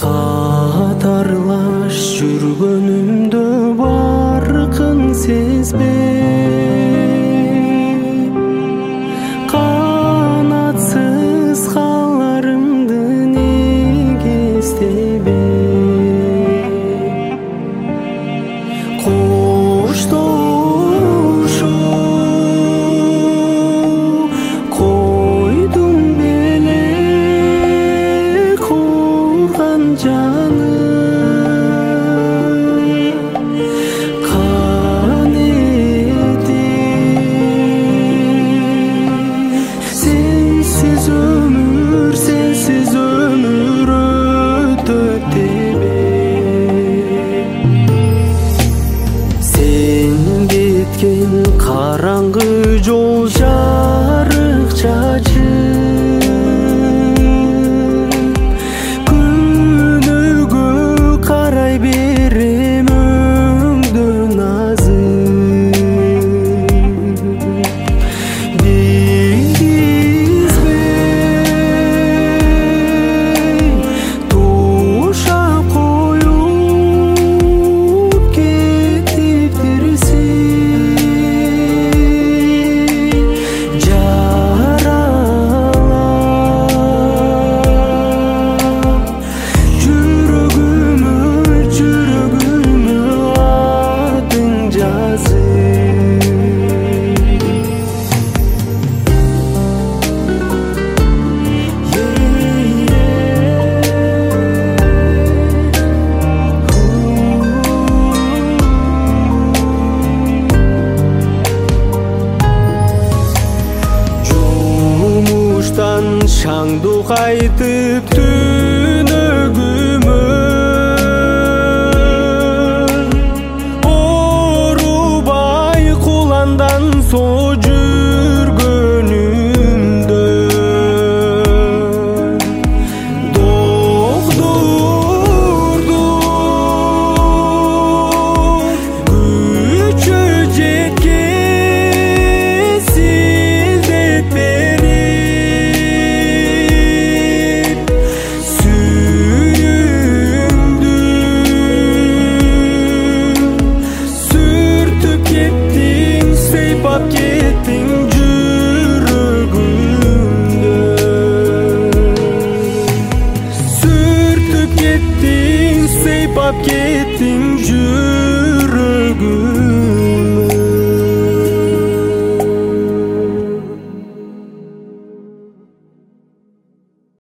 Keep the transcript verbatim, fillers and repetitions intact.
Катарлаш жүргөнүмдө баркын сезбей, канатсыз каларымды неге эстебей, коштошуп койдум беле курган жаным. Sensiz ömür, sensiz ömür ötüp debey. Sen ketken karаңгы жол жарык чачып, күнөөгө карай берем өңдөн азып. Шаңду кайтып түнөгүмө, оорубай куландан со жүргөнүмдө, доктурду күчү жеткен силдеп бери, сыйпап кеттиң жүрөгүмдө, сүртүп кеттиң, сыйпап кеттиң жүрөгүмдө.